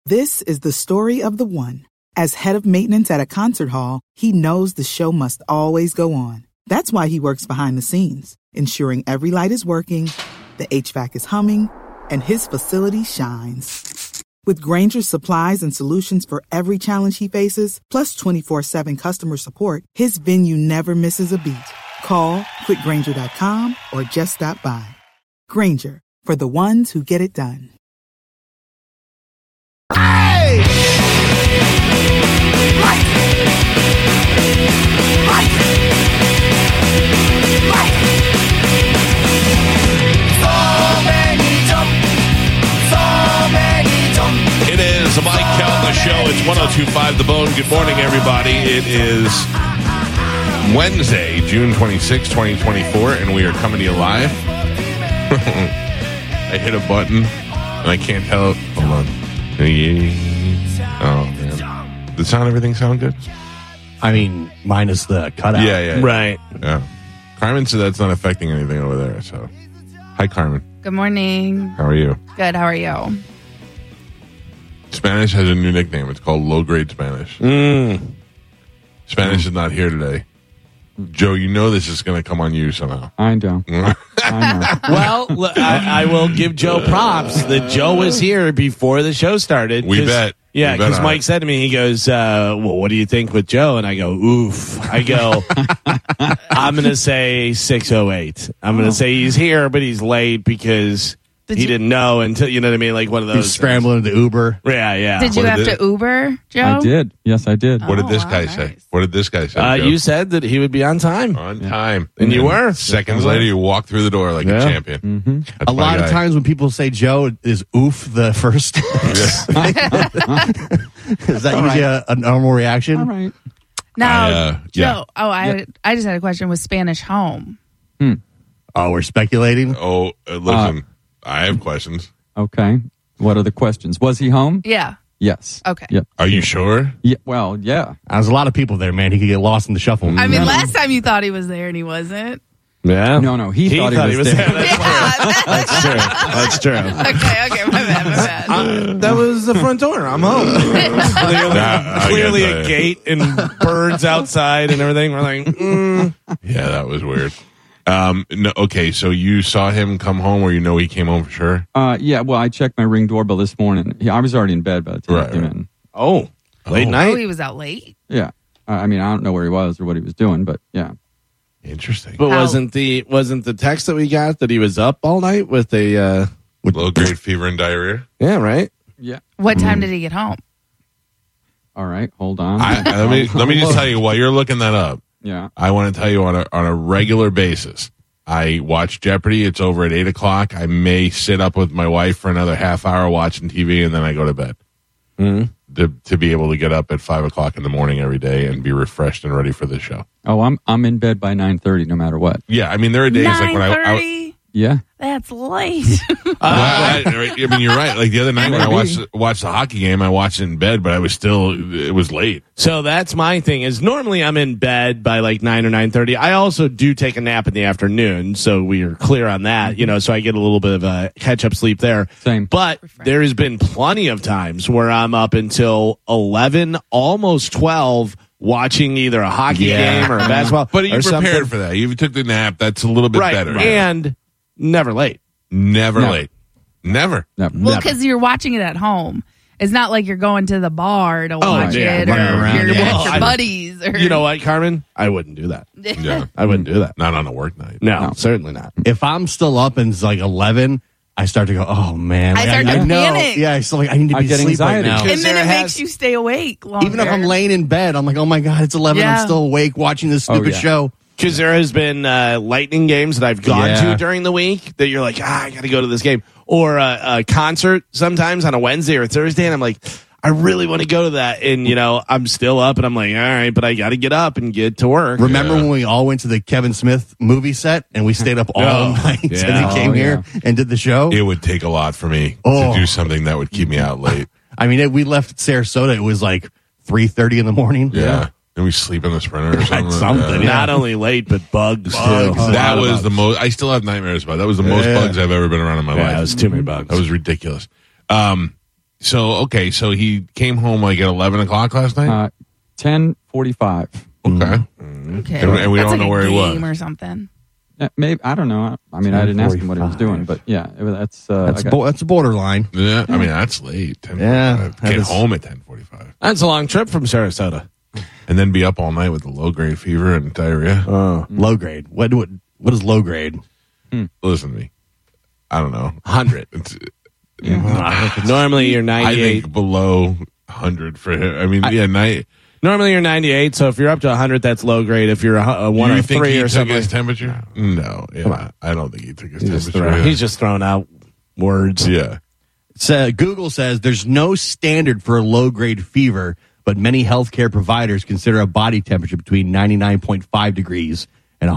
This is the story of the one. As head of maintenance at a concert hall, he knows the show must always go on. That's why he works behind the scenes, ensuring every light is working, the HVAC is humming, and his facility shines. With Grainger's supplies and solutions for every challenge he faces, plus 24/7 customer support, his venue never misses a beat. Call quickgrainger.com or just stop by. Grainger, for the ones who get it done. Hey! Right! Right! Right! So many jump. It is the Mike Calta Show. It's 102.5 The Bone. Good morning, everybody. It is Wednesday, June 26, 2024, and we are coming to you live. I hit a button, and I can't tell. Hold on. Oh, man. Does everything sound good? I mean, minus the cutout. Yeah. Right. Yeah. Carmen said that's not affecting anything over there, so. Hi, Carmen. Good morning. How are you? Good. How are you? Spanish has a new nickname. It's called low-grade Spanish. Spanish is not here today. Joe, you know this is going to come on you somehow. I know. Well, I will give Joe props that Joe was here before the show started. We bet. Yeah, We bet because on Mike it. said to me, he goes, well, what do you think with Joe? And I go, oof. I go, I'm going to say 6:08. I'm going to say he's here, but he's late because he didn't know until, you know what I mean? Like one of those. He's scrambling to Uber. Yeah. Did you What have did to Uber, Joe? I did. Yes, I did. What did this wow, guy nice. say? What did this guy say? Joe? You said that he would be on time. On time. And you were. Seconds later, you walk through the door like a champion. Mm-hmm. That's A my lot of guy. times when people say Joe, is oof the first? Is that usually a normal reaction? All right. Now, yeah. Joe. Oh, I just had a question with Spanish home. Oh, we're speculating? Oh, listen, I have questions. Okay. What are the questions? Was he home? Yeah. Yes. Okay. Yep. Are you sure? Yeah. Well, yeah. There's a lot of people there, man. He could get lost in the shuffle. I mean, last time you thought he was there and he wasn't. Yeah. No. He thought he was there. That's true. That's true. Okay. My bad. That was the front door. I'm home. Clearly I a guess gate and birds outside and everything. We're like, Yeah, that was weird. No, okay, so you saw him come home, or you know he came home for sure? Yeah. Well, I checked my Ring doorbell this morning. I was already in bed by the time I came Right. in. oh, late Oh, night. he was out late. Yeah. I mean, I don't know where he was or what he was doing, but yeah. Interesting. But How- wasn't the text that we got that he was up all night with a Low-grade fever and diarrhea. yeah, right? Yeah. What time did he get home? All right. Hold on. Let me just tell you, while you're looking that up, Yeah. I want to tell you on a regular basis, I watch Jeopardy. It's over at 8 o'clock. I may sit up with my wife for another half hour watching TV, and then I go to bed. To be able to get up at 5 o'clock in the morning every day and be refreshed and ready for the show. Oh, I'm in bed by 9:30, no matter what. Yeah, I mean, there are days like when I 9:30? Yeah. That's late. I mean, you're right. Like the other night when I watched the hockey game, I watched it in bed, but it was late. So that's my thing. Is normally I'm in bed by like 9 or 9:30. I also do take a nap in the afternoon, so we are clear on that. You know, so I get a little bit of a catch up sleep there. Same. But there has been plenty of times where I'm up until 11, almost 12, watching either a hockey game or a basketball. But are you or prepared something. for that? You took the nap. That's a little bit Right, better. and never late. Never No. late. Never. No. Well, because you're watching it at home. It's not like you're going to the bar to watch yeah, it, running or around, you're yeah. with your I- buddies. Or, You know what, Carmen? I wouldn't do that. Yeah. I wouldn't do that. Not on a work night. No, certainly not. If I'm still up and it's like 11, I start to go, oh, man. I Like, start to know. panic. Yeah, it's like, I need to I be get asleep right anxiety. now. and then there it has- makes you stay awake longer. Even if I'm laying in bed, I'm like, oh, my God, it's 11. Yeah. I'm still awake watching this stupid yeah. show. Because there has been lightning games that I've gone Yeah. to during the week that you're like, I got to go to this game. Or a concert sometimes on a Wednesday or Thursday, and I'm like, I really want to go to that. And, you know, I'm still up, and I'm like, all right, but I got to get up and get to work. Remember when we all went to the Kevin Smith movie set and we stayed up all night and yeah. then came Oh, here and did the show? It would take a lot for me Oh. to do something that would keep me out late. I mean, we left Sarasota. It was like 3:30 in the morning. Yeah. And we sleep in the Sprinter or something. Something, Yeah. Not only late, but bugs, Bugs. too. That was the most. I still have nightmares about it. That was the most bugs I've ever been around in my Yeah, life. it was too many bugs. That was ridiculous. So he came home like at 11 o'clock last night. 10:45. Okay, Okay. And we That's don't like know where a he was. game or something. Maybe I don't know. I mean, I didn't ask him what he was doing, but yeah, that's That's a borderline. Yeah, I mean that's late. 10:45. Yeah, that Get is- home at 10:45, That's a long trip from Sarasota. and then be up all night with the low grade fever and diarrhea. Low grade. What is low grade? Listen to me. I don't know. 100. It's, Normally you're I 98. think below 100 for him. I mean, night. Normally you're 98. So if you're up to 100, that's low grade. If you're a 1 you or think 3 he or took something, his temperature? No, yeah, I don't think he took his temperature. he's just throwing out words. Yeah. Google says there's no standard for a low grade fever, but many healthcare providers consider a body temperature between 99.5 degrees and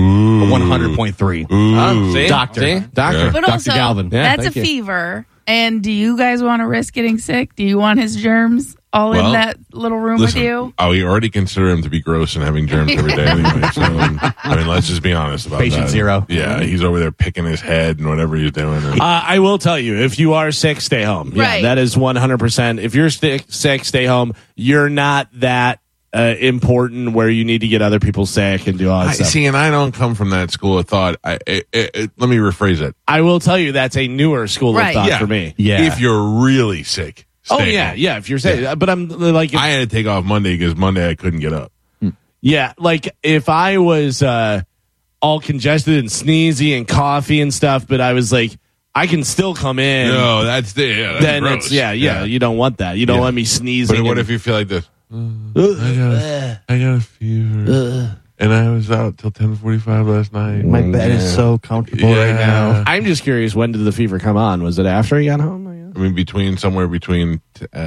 100.3. See? Doctor. See? Doctor. Yeah. But Dr. also, Galvin. Yeah, that's a thank you. fever. And do you guys want to risk getting sick? Do you want his germs all in Well, that little room Listen, with you? we already consider him to be gross and having germs every day anyway. So, I mean, let's just be honest about Patient that. zero. Yeah, he's over there picking his head and whatever he's doing. And, I will tell you, if you are sick, stay home. Yeah, Right. that is 100%. If you're sick, stay home. You're not that important where you need to get other people sick and do all that stuff. see, and I don't come from that school of thought. Let me rephrase it. I will tell you that's a newer school Right. of thought Yeah. for me. Yeah. If you're really sick. Oh, stay yeah, home. yeah. If you're sick. But I'm like, I had to take off Monday because Monday I couldn't get up. yeah, like if I was all congested and sneezy and coffee and stuff, but I was like, I can still come in. No, that's then gross. it's, yeah. You don't want that. You don't Yeah. want me sneezing. But what and- if you feel like this? I got a fever, and I was out till 10:45 last night. My bed is so comfortable right now. I'm just curious, when did the fever come on? Was it after he got home? I mean, somewhere between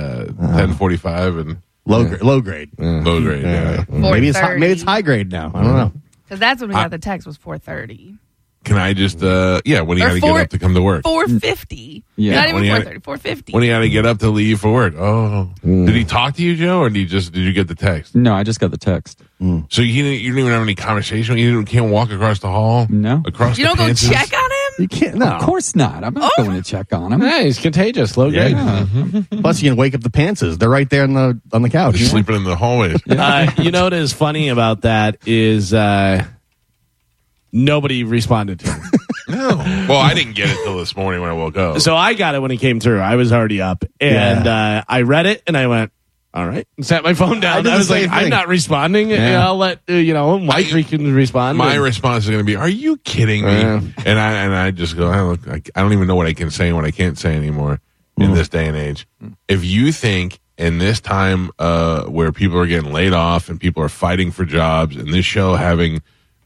10:45 and Low grade. low grade. Yeah. Maybe it's 4:30. maybe it's high grade now. I don't know. Because that's when we got the text was 4:30. Can I just? When he Or had to get up to come to work. 4:50. Yeah. Not When even he had- 4:30. 4:50. When he had to get up to leave for work. Oh, did he talk to you, Joe, or did you get the text? No, I just got the text. So you didn't even have any conversation. You can't walk across the hall. No. across. You the don't go pantries? check on him? You can't. No. Of course not. I'm not going to check on him. Yeah, he's contagious. Low grade. Plus, you can wake up the pantses. They're right there on the couch. Just sleeping in the hallways. You know what is funny about that is nobody responded to him. No. Well, I didn't get it till this morning when I woke up. So I got it when it came through. I was already up, and I read it, and I went, "All right," and set my phone down. I did I the was like, same "I'm thing. not responding. Yeah. I'll let Mike can respond." My response is going to be, "Are you kidding me?" Yeah. And I just go, I don't even know what I can say and what I can't say anymore in this day and age. If you think in this time where people are getting laid off and people are fighting for jobs, and this show having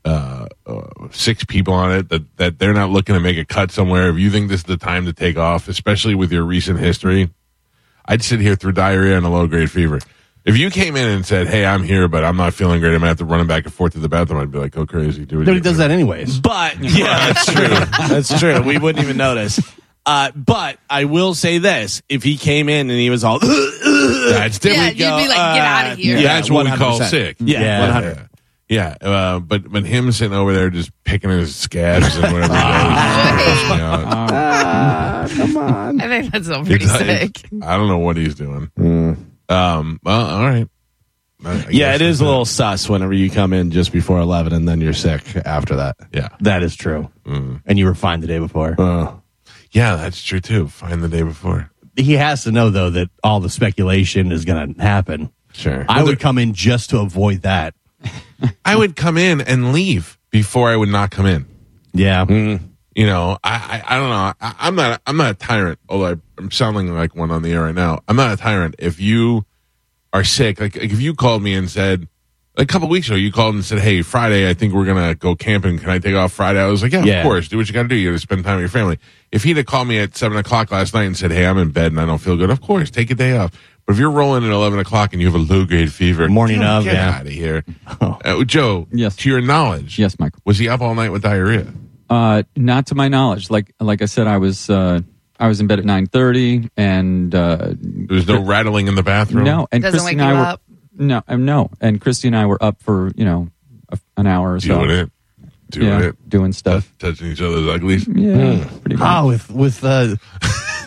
6 people on it that they're not looking to make a cut somewhere, if you think this is the time to take off, especially with your recent history, I'd sit here through diarrhea and a low grade fever. If you came in and said, "Hey, I'm here, but I'm not feeling great. I'm gonna have to run back and forth to the bathroom," I'd be like, "Go crazy, do it." Nobody does that anyways. But yeah, that's true. That's true. We wouldn't even notice. But I will say this: if he came in and he was all, That's Yeah, different. you'd be like, get out of here. Yeah, that's what we call 100%. sick. Yeah, 100. Yeah, but him sitting over there just picking his scabs and whatever. Come on. I think that's so pretty sick. I don't know what he's doing. Well, all right. I Yeah, guess it is that's a little sus whenever you come in just before 11 and then you're sick after that. Yeah, That is true. And you were fine the day before. yeah, that's true too. Fine the day before. He has to know though that all the speculation is going to happen. Sure. I would come in just to avoid that. I would come in and leave before I would not come in. Yeah. You know, I don't know. I'm not a tyrant, although I'm sounding like one on the air right now. I'm not a tyrant. If you are sick, like if you called me and said, a couple weeks ago, you called and said, "Hey, Friday, I think we're going to go camping. Can I take off Friday?" I was like, yeah, Yeah. of course. Do what you got to do. You got to spend time with your family. If he'd have called me at 7 o'clock last night and said, "Hey, I'm in bed and I don't feel good," of course, take a day off. But if you're rolling at 11 o'clock and you have a low grade fever, Morning of, get yeah. out of here. Joe, Yes. to your knowledge, Yes, Michael. was he up all night with diarrhea? Not to my knowledge. Like I said, I was in bed at 9:30, and There was no rattling in the bathroom? no, and Doesn't Christy wake and I you were up? no, and Christy and I were up for an hour or so. Doing it. doing stuff. Touching each other's uglies. Yeah, pretty much. with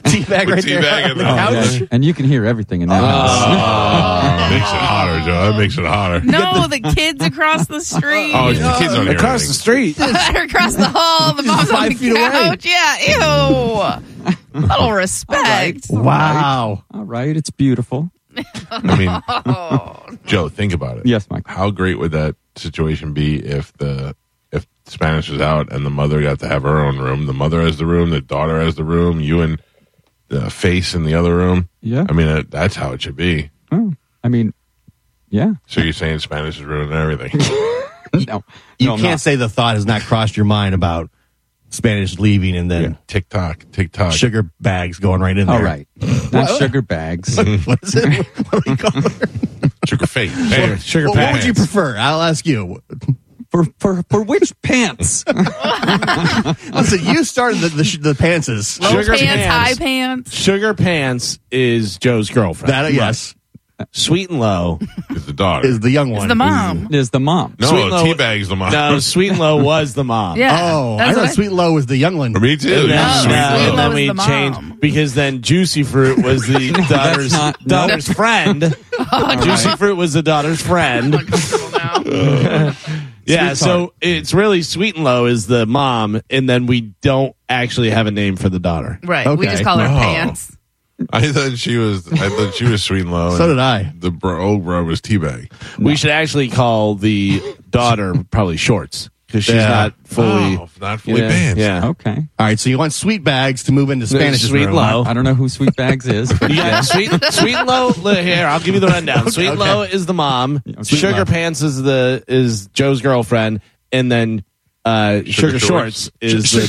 Teabag right there teabag on in the the couch. Yeah. And you can hear everything in that house. Makes it hotter, Joe. That makes it hotter. No, the kids across the street. Oh, the kids don't hear Across the anything. street. across the hall. The mom's on 5 the feet away. couch. Yeah, ew. Little respect. Wow. All right, it's beautiful. I mean, Joe, think about it. Yes, Mike. How great would that situation be if Spanish was out and the mother got to have her own room? The mother has the room, the daughter has the room, you and Face in the other room. Yeah. I mean, that's how it should be. Oh, I mean, yeah. So you're saying Spanish is ruining everything? No, You no, I'm can't not. say the thought has not crossed your mind about Spanish leaving and then TikTok. sugar bags going right in there. All right. Not sugar bags. What is it? What do we call it? Sugar Face. Hey, Sugar What would you pants. prefer? I'll ask you. For which pants? Listen, you started the pantses. Low Sugar pants, pants. high pants. Sugar Pants is Joe's girlfriend. That yes Sweet and Low. Is the daughter. is the young one. It's the mom. Is the mom. no, Sweet and Low- Teabag's the mom. No, Sweet and Low was the mom. Yeah. Oh, that's I what thought Sweet Low was the young one. Me too. And then, No, Sweet Sweet Low. Low then was we the mom. changed because then Juicy Fruit was the daughter's not- no. daughter's friend. Juicy Fruit was the daughter's friend. Now. Yeah, so it's really Sweet and Low is the mom, and then we don't actually have a name for the daughter. Right. We Okay. just call her Oh. pants. I thought she was Sweet and Low. So and did I. The old bro was Teabag. We should actually call the daughter probably Shorts because she's Yeah. not fully Not fully yeah, banned. Yeah. Okay. All right, so you want Sweet Bags to move into Spanish Sweet room. Low. I don't know who Sweet Bags is. But Yeah, Sweet and Low. Here, I'll give you the rundown. Sweet and okay. Low is the mom. Sweet Sugar Low. Pants is Joe's girlfriend, and then Sugar Shorts is the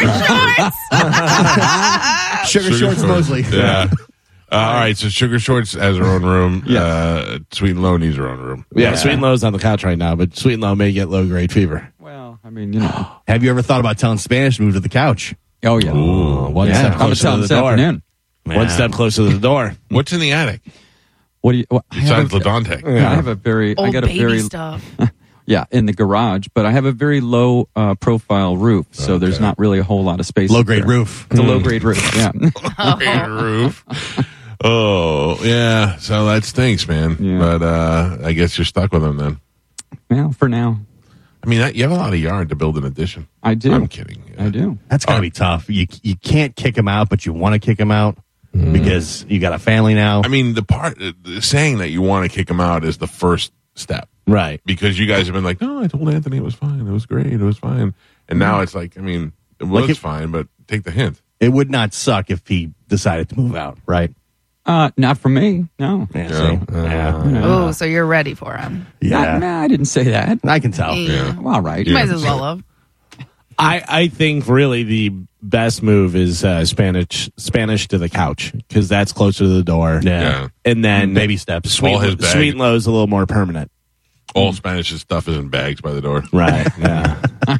Sugar Shorts Mosley. Yeah. All right, so Sugar Shorts has her own room. Yes. Sweet and Low needs her own room. yeah. Sweet and Low's on the couch right now, but Sweet and Low may get low grade fever. Well, I mean, you know. Have you ever thought about telling Spanish to move to the couch? Oh yeah. One Yeah. step I'm gonna closer tell to him the this door. afternoon. One step closer to the door. What's in the attic What do you? What, I besides have a- Ladante? yeah, I have a very. I Old got a baby very. stuff. Yeah, in the garage, but I have a very low profile roof, so there's not really a whole lot of space. Low grade there. roof. It's a low grade roof. Yeah. Great roof. Oh yeah, so that stinks, man. Yeah. But I guess you're stuck with them then. Well, for now, I mean, you have a lot of yard to build an addition. I do. I'm kidding. I do. That's gotta be tough. You can't kick him out, but you want to kick him out because you got a family now. I mean, the saying that you want to kick them out is the first step. Right. Because you guys have been like, no, I told Anthony it was fine. It was great. It was fine. And now it's like, I mean, it was Like it- fine, but take the hint. It would not suck if he decided to move out, right? Not for me. No. Yeah. Yeah. See? Yeah. Oh, so you're ready for him. Yeah. Nah, I didn't say that. I can tell. Yeah. Well, all right. You might as well have. I think really the best move is Spanish to the couch because that's closer to the door. Yeah. And then Baby steps. Sweet, All his bag. Sweet and Low is a little more permanent. All Spanish stuff is in bags by the door. Right. Yeah.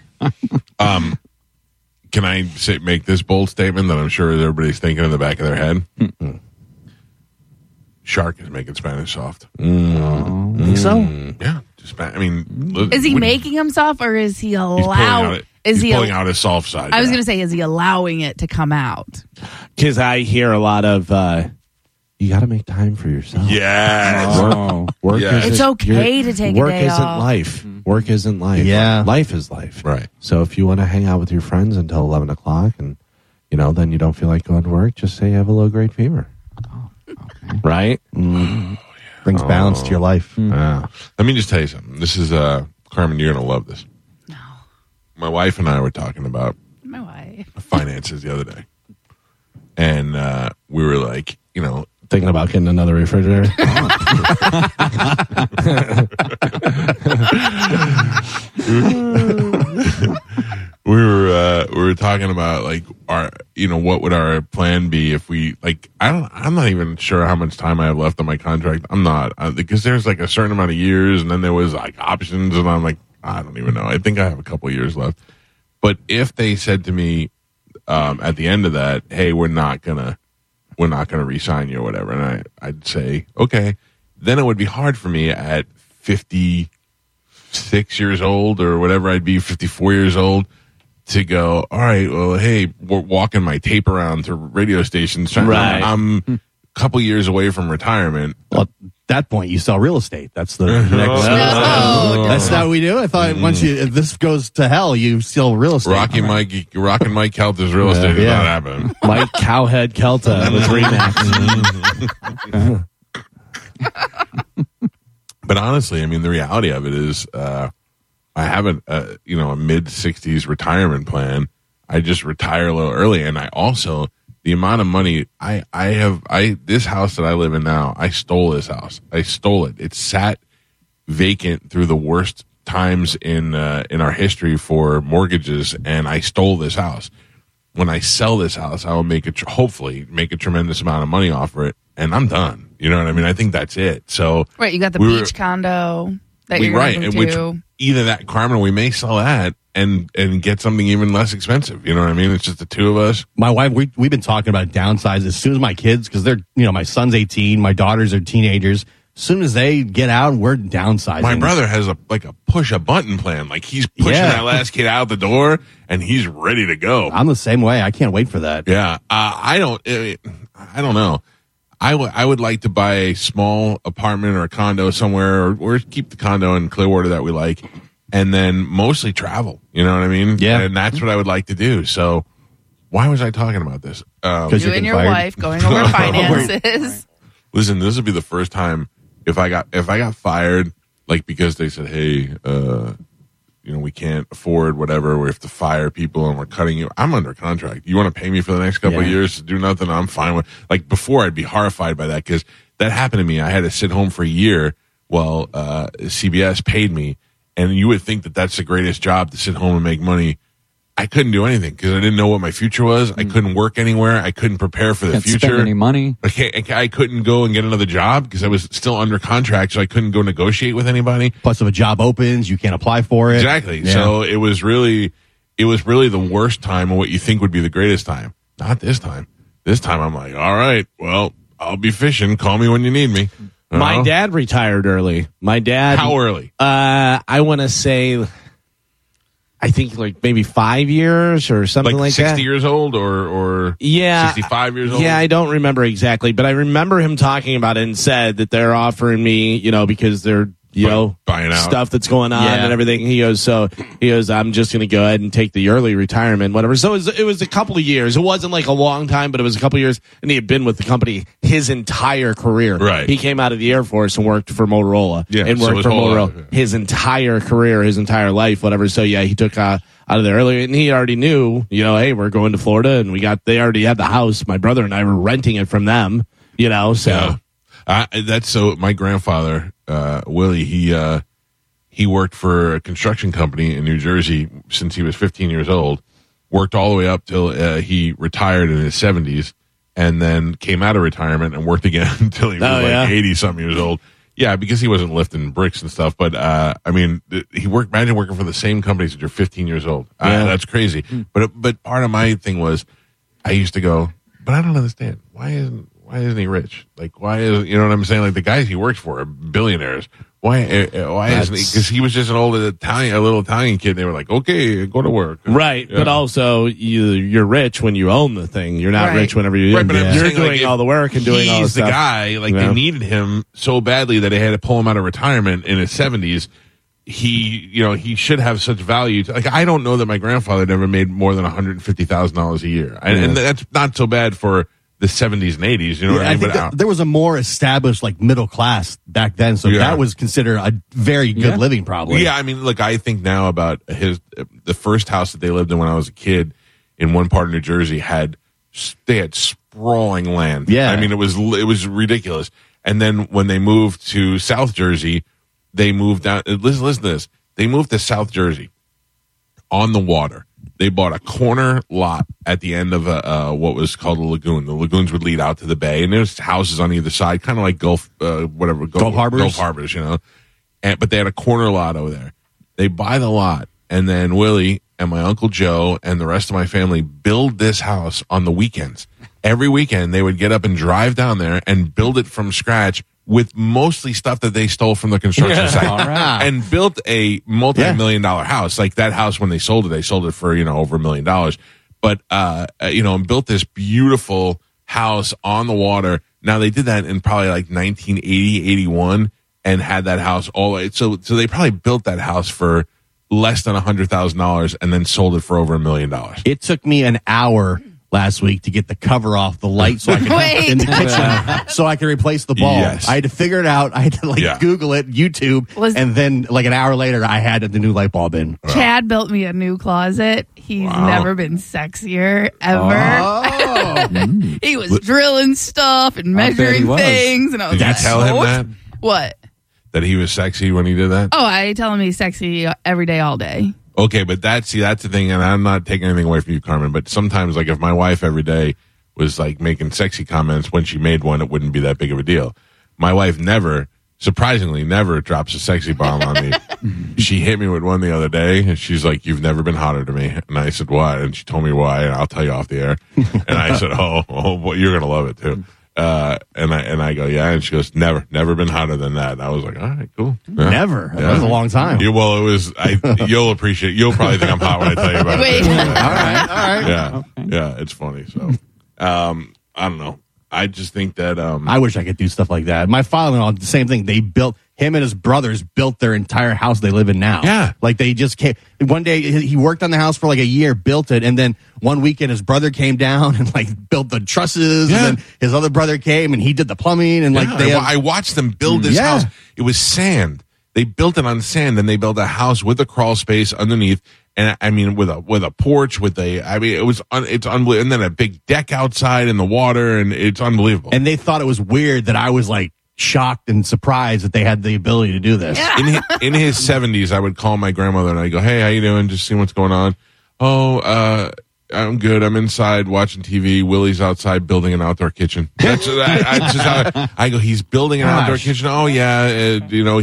Can I make this bold statement that I'm sure everybody's thinking in the back of their head? Shark is making Spanish soft. Think so? Yeah. I mean, Is he making himself or is he He's pulling out, allowing? Is he? pulling out his soft side? I was yeah. going to say, is he allowing it to come out? Because I hear a lot of you got to make time for yourself. Yes. Oh. Work Yeah. isn't- It's okay your- to take a work day isn't off. life. Work isn't life. Yeah. Life is life. Right. So if you want to hang out with your friends until 11 o'clock and, then you don't feel like going to work, just say you have a low grade fever. Right? Brings balance to your life. Yeah. Let me just tell you something. This is Carmen. You're gonna love this. No, My wife and I were talking about my wife. finances the other day, and we were like, Thinking about getting another refrigerator. we were talking about like our what would our plan be if we like I'm not even sure how much time I have left on my contract. I'm not because there's like a certain amount of years and then there was like options and I'm like I don't even know. I think I have a couple of years left. But if they said to me at the end of that, hey, we're not gonna re-sign you or whatever, and I'd say okay, then it would be hard for me at 56 years old or whatever I'd be 54 years old to go, all right, well, hey, we're walking my tape around to radio stations. Right. I'm a couple years away from retirement. Well, at that point, you sell real estate. That's the next. No. That's how we do it. I thought once if this goes to hell, you sell real estate. Rocking Mike Kelta's real estate is not happening. Mike Cowhead Kelta with Remax. But honestly, I mean, the reality of it is, I have a mid-60s retirement plan. I just retire a little early, and I also the amount of money this house that I live in now, I stole this house. I stole it. It sat vacant through the worst times in our history for mortgages, and I stole this house. When I sell this house, I will hopefully make a tremendous amount of money off of it, and I'm done. You know what I mean? I think that's it. So right, you got the beach condo that you're going to which either that, Carmen, we may sell that and get something even less expensive. You know what I mean? It's just the two of us. My wife, we've been talking about downsize as soon as my kids, because they're, my son's 18, my daughters are teenagers. As soon as they get out, we're downsizing. My brother has a push a button plan. Like he's pushing that last kid out the door and he's ready to go. I'm the same way. I can't wait for that. Yeah. I don't know. I would like to buy a small apartment or a condo somewhere, or keep the condo in Clearwater that we like, and then mostly travel. You know what I mean? Yeah. And that's what I would like to do. So why was I talking about this? You and your wife going over finances. Listen, this would be the first time if I got fired, like because they said, hey, we can't afford whatever. We have to fire people and we're cutting you. I'm under contract. You want to pay me for the next couple of years to do nothing? I'm fine with. Like before, I'd be horrified by that because that happened to me. I had to sit home for a year while CBS paid me, and you would think that that's the greatest job, to sit home and make money. I couldn't do anything because I didn't know what my future was. I couldn't work anywhere. I couldn't prepare for the Can't future. spend any money. I couldn't go and get another job because I was still under contract, so I couldn't go negotiate with anybody. Plus, if a job opens, you can't apply for it. Exactly. Yeah. So it was really the worst time of what you think would be the greatest time. Not this time. This time I'm like, all right, well, I'll be fishing. Call me when you need me. My dad retired early. My dad. How early? I want to say, I think like maybe 5 years or something like 60 that. 60 years old or 65 years old? Yeah, I don't remember exactly, but I remember him talking about it and said that they're offering me, because they're, buying out stuff that's going on and everything. He goes, I'm just going to go ahead and take the early retirement, whatever. So it was a couple of years. It wasn't like a long time, but it was a couple of years. And he had been with the company his entire career. Right. He came out of the Air Force and worked for Motorola. Yeah, and so worked his for whole Motorola life, his entire career, his entire life, whatever. So yeah, he took out of there earlier, and he already knew, hey, we're going to Florida, and they already had the house. My brother and I were renting it from them, so. Yeah. That's so. My grandfather, Willie, he worked for a construction company in New Jersey since he was 15 years old, worked all the way up till he retired in his 70s, and then came out of retirement and worked again until he was 80-something years old. Yeah, because he wasn't lifting bricks and stuff. But, imagine working for the same company since you're 15 years old. That's crazy. But part of my thing was I used to go, but I don't understand. Why isn't he rich? Like, why is, you know what I'm saying? Like the guys he works for are billionaires. Why isn't he? Because he was just a little Italian kid. And they were like, okay, go to work. Right. Yeah. But also you're rich when you own the thing. You're not Right. rich whenever you're saying, doing all the work and doing all the He's the stuff. guy. Like they needed him so badly that they had to pull him out of retirement in his 70s. He should have such value. Like I don't know that my grandfather never made more than $150,000 a year, and that's not so bad for the 70s and 80s. You know what I mean? I think there was a more established middle class back then, so that was considered a very good living, probably. Yeah, I mean, look, I think now about the first house that they lived in when I was a kid in one part of New Jersey they had sprawling land. Yeah, I mean, it was ridiculous. And then when they moved to South Jersey, they moved down. Listen to this. They moved to South Jersey on the water. They bought a corner lot at the end of what was called a lagoon. The lagoons would lead out to the bay, and there's houses on either side, kind of like Gulf Harbors. Gulf Harbors, but they had a corner lot over there. They buy the lot, and then Willie and my Uncle Joe and the rest of my family build this house on the weekends. Every weekend, they would get up and drive down there and build it from scratch with mostly stuff that they stole from the construction site, All right. and built a multi-million-dollar house. Like that house, when they sold it for over $1 million. But and built this beautiful house on the water. Now they did that in probably like 1980, 81, and had that house all the way. So they probably built that house for less than $100,000 and then sold it for over $1 million. It took me an hour last week to get the cover off the light so I could Wait. in the kitchen so I could replace the bulb. Yes. I had to figure it out. I had to Google it, YouTube, and then like an hour later I had the new light bulb in. Chad built me a new closet. He's never been sexier ever. He was drilling stuff and I bet he measuring was. things, and I was Did you like, tell him that? What? That he was sexy when he did that? Oh, I tell him he's sexy every day, all day. Okay, but that's the thing, and I'm not taking anything away from you, Carmen, but sometimes, like, if my wife every day was, like, making sexy comments when she made one, it wouldn't be that big of a deal. My wife surprisingly never drops a sexy bomb on me. She hit me with one the other day, and she's like, "You've never been hotter to me." And I said, "What?" And she told me why, and I'll tell you off the air. And I said, oh, well, you're going to love it, too. And I go, yeah. And she goes, never been hotter than that. And I was like, all right, cool. Yeah. Never. That was a long time. Yeah, well, it was, you'll probably think I'm hot when I tell you about Wait. it. All right. Yeah. Yeah. It's funny. So, I don't know. I just think that, I wish I could do stuff like that. My father-in-law, the same thing. Him and his brothers built their entire house they live in now. Yeah. Like they just came. One day he worked on the house for like a year, built it, and then one weekend his brother came down and like built the trusses, Yeah. and then his other brother came and he did the plumbing, and like I watched them build this Yeah. house. It was sand. They built it on sand, and they built a house with a crawl space underneath. And I mean, with a porch, it's unbelievable. And then a big deck outside in the water, and it's unbelievable. And they thought it was weird that I was like shocked and surprised that they had the ability to do this. Yeah. In his 70s, I would call my grandmother and I go, "Hey, how you doing? Just seeing what's going on." "Oh, I'm good. I'm inside watching TV. Willie's outside building an outdoor kitchen." That's just how I go. "He's building an outdoor kitchen." "Oh yeah,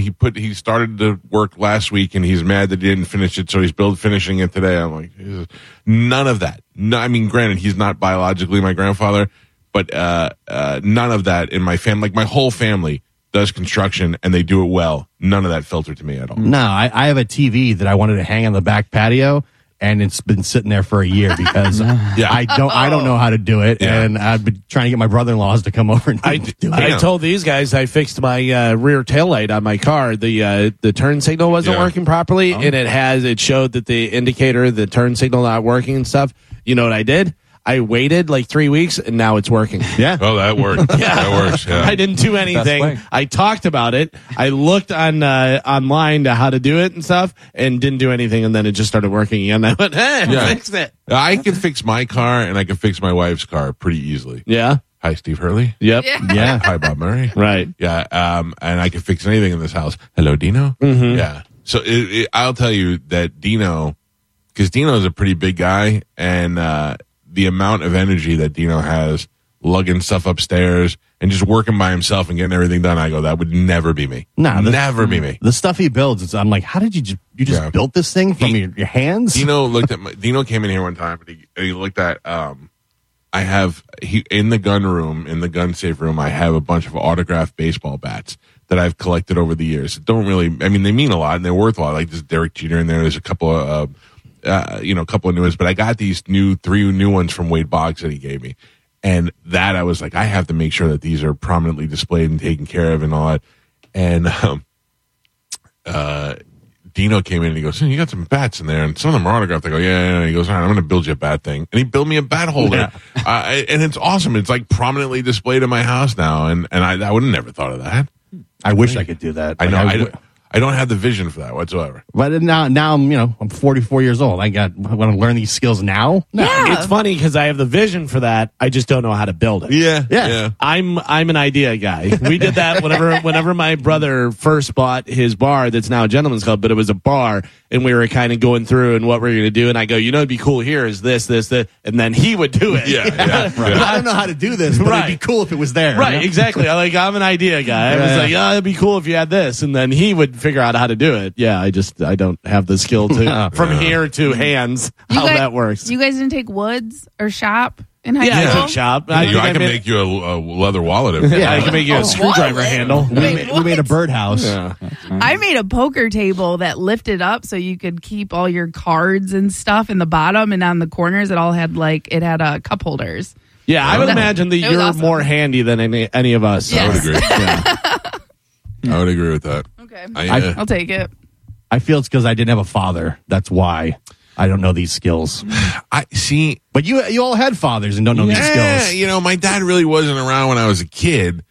he started to work last week and he's mad that he didn't finish it, so he's finishing it today." I'm like, Jesus. None of that. No, I mean, granted, he's not biologically my grandfather, but none of that in my family. Like my whole family does construction and they do it well. None of that filtered to me at all. No, I have a TV that I wanted to hang on the back patio, and it's been sitting there for a year because I don't know how to do it, and I've been trying to get my brother-in-laws to come over and do it. I told these guys I fixed my rear taillight on my car. The turn signal wasn't working properly, and it showed that the turn signal not working and stuff. You know what I did? I waited like 3 weeks, and now it's working. Yeah. Oh, that worked. That works. Yeah. I didn't do way. anything. I talked about it. I looked on online to how to do it and stuff, and didn't do anything. And then it just started working again. I went, "Hey, I fixed it." I can fix my car and I can fix my wife's car pretty easily. Yeah. Hi, Steve Hurley. Yep. Yeah. Hi, Bob Murray. Right. Yeah. And I can fix anything in this house. Hello, Dino. Mm-hmm. Yeah. So I'll tell you that Dino, because Dino's a pretty big guy, and the amount of energy that Dino has lugging stuff upstairs and just working by himself and getting everything done, I go, that would never be me. Never be me. The stuff he builds, I'm like, how did you just built this thing from your hands? Dino came in here one time and he looked at, in the gun safe room, I have a bunch of autographed baseball bats that I've collected over the years. They mean a lot and they're worth a lot. Like there's Derek Jeter in there. There's a couple of, a couple of new ones, but I got these 3 new ones from Wade Boggs that he gave me. And that I was like, I have to make sure that these are prominently displayed and taken care of and all that. And, Dino came in and he goes, "You got some bats in there and some of them are autographed." I go, yeah. And he goes, "All right, I'm going to build you a bat thing." And he built me a bat holder. And it's awesome. It's like prominently displayed in my house now. And I would have never thought of that. I wish I could do that. I know. I don't have the vision for that whatsoever. But now I'm 44 years old. I want to learn these skills now. Yeah. It's funny because I have the vision for that. I just don't know how to build it. Yeah. I'm an idea guy. We did that whenever my brother first bought his bar that's now a gentleman's club, but it was a bar, and we were kind of going through and what we're going to do. And I go, it'd be cool here is this, and then he would do it. Yeah. I don't know how to do this, but it'd be cool if it was there. Right, you know? exactly. I'm an idea guy. I was like, it'd be cool if you had this, and then he would figure out how to do it. Yeah, I don't have the skill to from here to hands how that works. You guys didn't take woods or shop? in high Yeah, school? I shop. I can made- make you a leather wallet. Yeah, I can make you a screwdriver handle. Wait, We made a birdhouse. Yeah. I made a poker table that lifted up so you could keep all your cards and stuff in the bottom, and on the corners it all had cup holders. Yeah, I would That- imagine that it was you're awesome. more handy than any of us. Yeah. I would agree. I would agree with that. Okay, I I'll take it. I feel it's because I didn't have a father. That's why I don't know these skills. see. But you all had fathers and don't know these skills. You know, my dad really wasn't around when I was a kid,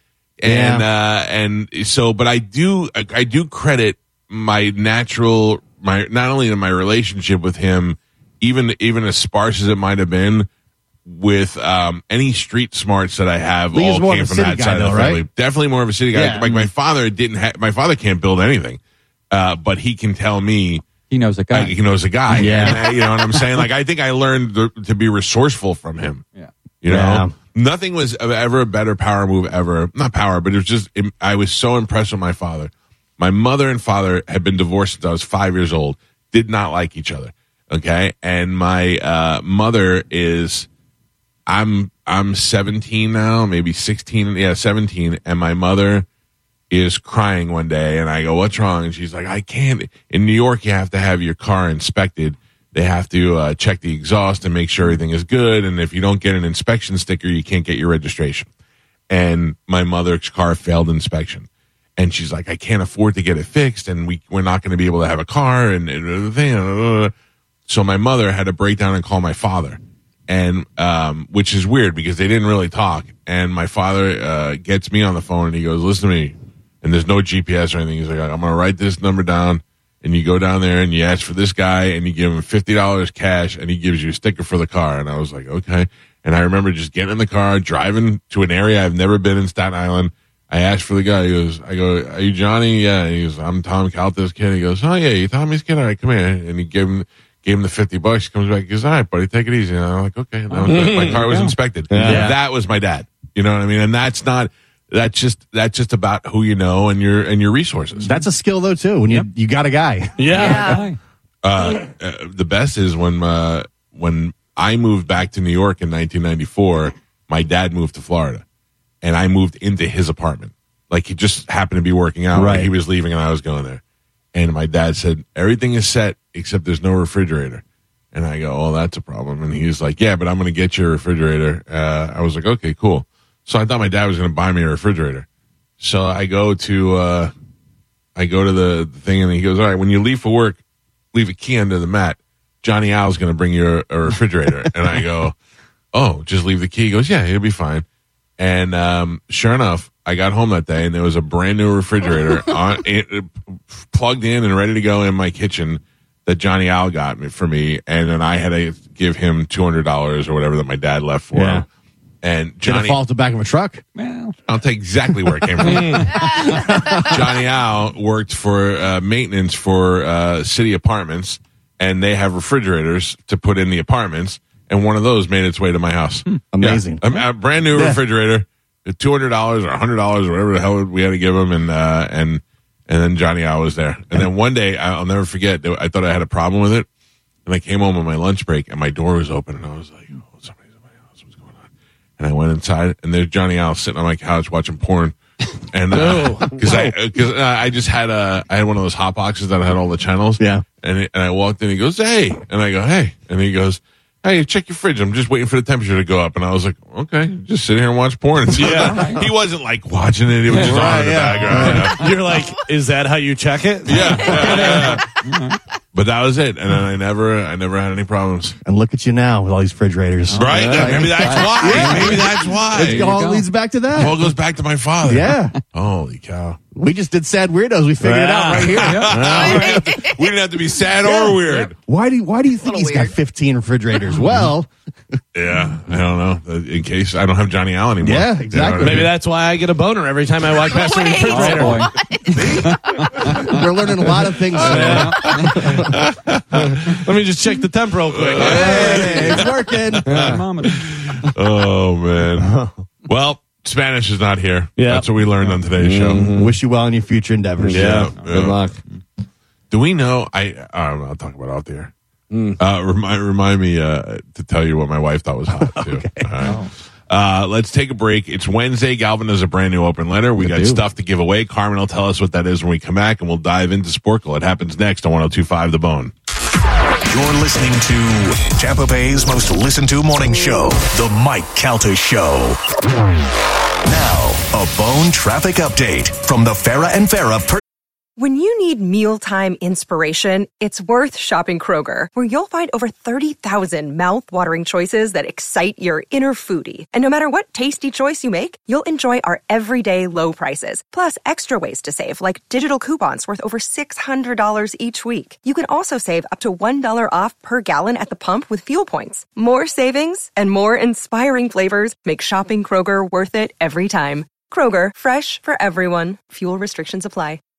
and so, but I do credit my not only in my relationship with him, even as sparse as it might have been, with any street smarts that I have, But he was all more came of a from city that guy, side though, of the family. right? Definitely more of a city guy. Yeah. Like my father my father can't build anything, but he can tell me. He knows a guy. He knows a guy. Yeah. And, you know what I'm saying? Like, I think I learned to be resourceful from him. Yeah. You know? Yeah. Nothing was ever a better power move ever. Not power, but it was just, I was so impressed with my father. My mother and father had been divorced since I was 5 years old, did not like each other. Okay. And my mother is, I'm 17 now, maybe 16. Yeah, 17. And my mother is crying one day, and I go, "What's wrong?" And she's like, "I can't. In New York, you have to have your car inspected. They have to check the exhaust and make sure everything is good. And if you don't get an inspection sticker, you can't get your registration." And my mother's car failed inspection, and she's like, "I can't afford to get it fixed, and we're not going to be able to have a car." And the thing. So my mother had to break down and call my father, and which is weird because they didn't really talk. And my father gets me on the phone, and he goes, "Listen to me." And there's no GPS or anything. He's like, "I'm going to write this number down." And you go down there and you ask for this guy and you give him $50 cash and he gives you a sticker for the car. And I was like, okay. And I remember just getting in the car, driving to an area I've never been in, Staten Island. I asked for the guy. I go, "Are you Johnny?" "Yeah." And he goes, "I'm Tom Calta's kid." He goes, "Oh yeah, you Tommy's kid? All right, come here." And he gave him the $50. He comes back. He goes, "All right, buddy, take it easy." And I'm like, okay. And that was it. My car was inspected. Yeah. That was my dad. You know what I mean? And that's just about who you know and your resources. That's a skill though too. When you got a guy. Yeah. The best is when I moved back to New York in 1994, my dad moved to Florida, and I moved into his apartment. Like, he just happened to be working out. Right. Like, he was leaving and I was going there. And my dad said, "Everything is set except there's no refrigerator." And I go, "Oh, that's a problem." And he's like, "Yeah, but I'm going to get you a refrigerator." I was like, "Okay, cool." So I thought my dad was going to buy me a refrigerator. So I go to the thing, and he goes, "All right, when you leave for work, leave a key under the mat. Johnny Al's going to bring you a refrigerator." And I go, "Oh, just leave the key." He goes, "Yeah, it'll be fine." And sure enough, I got home that day, and there was a brand new refrigerator plugged in and ready to go in my kitchen that Johnny Al got for me. And then I had to give him $200 or whatever that my dad left for him. And Did it Johnny, fall off the back of a truck? Well, I'll tell you exactly where it came from. Johnny Al worked for maintenance for city apartments, and they have refrigerators to put in the apartments, and one of those made its way to my house. Amazing. Yeah, a brand new refrigerator, $200 or $100 or whatever the hell we had to give him, and then Johnny Al was there. And then one day, I'll never forget, I thought I had a problem with it, and I came home on my lunch break, and my door was open, and I was like, "Oh, somebody's in my house. What's going on?" And I went inside, and there's Johnny Al sitting on my couch watching porn. And because I just had I had one of those hot boxes that had all the channels. Yeah. And I walked in. He goes, "Hey," and I go, "Hey," and he goes, "Hey, check your fridge. I'm just waiting for the temperature to go up." And I was like, "Okay, just sit here and watch porn." So he wasn't like watching it. He was just on in the background. You're like, is that how you check it? Yeah. But that was it. And then I never had any problems. And look at you now with all these refrigerators. Right? Maybe that's why. Maybe that's why. It all leads back to It that. all goes back to my father. Yeah. Holy cow. We just did Sad Weirdos. We figured it out right here. We didn't have to be sad or weird. Why do you think he's got 15 refrigerators? Well, Yeah, I don't know. In case I don't have Johnny Al anymore. Yeah, You know what exactly. I mean? Maybe that's why I get a boner every time I walk past the refrigerator. oh boy. we're learning a lot of things today. Let me just check the temp real quick. Hey, it's working. Thermometer. Oh man. Well, Spanish is not here. Yeah. That's what we learned on today's show. Wish you well in your future endeavors. Yeah. Good luck. Do we know? I'll talk about it off the air. Remind me to tell you what my wife thought was hot, too. Okay. All right. Let's take a break. It's Wednesday. Galvin has a brand new open letter. We got stuff to give away. Carmen will tell us what that is when we come back, and we'll dive into Sporkle. It happens next on 102.5 The Bone. You're listening to Tampa Bay's most listened to morning show, The Mike Calta Show. Now, a Bone traffic update from the Farrah and Farrah. When you need mealtime inspiration, it's worth shopping Kroger, where you'll find over 30,000 mouth-watering choices that excite your inner foodie. And no matter what tasty choice you make, you'll enjoy our everyday low prices, plus extra ways to save, like digital coupons worth over $600 each week. You can also save up to $1 off per gallon at the pump with fuel points. More savings and more inspiring flavors make shopping Kroger worth it every time. Kroger, fresh for everyone. Fuel restrictions apply.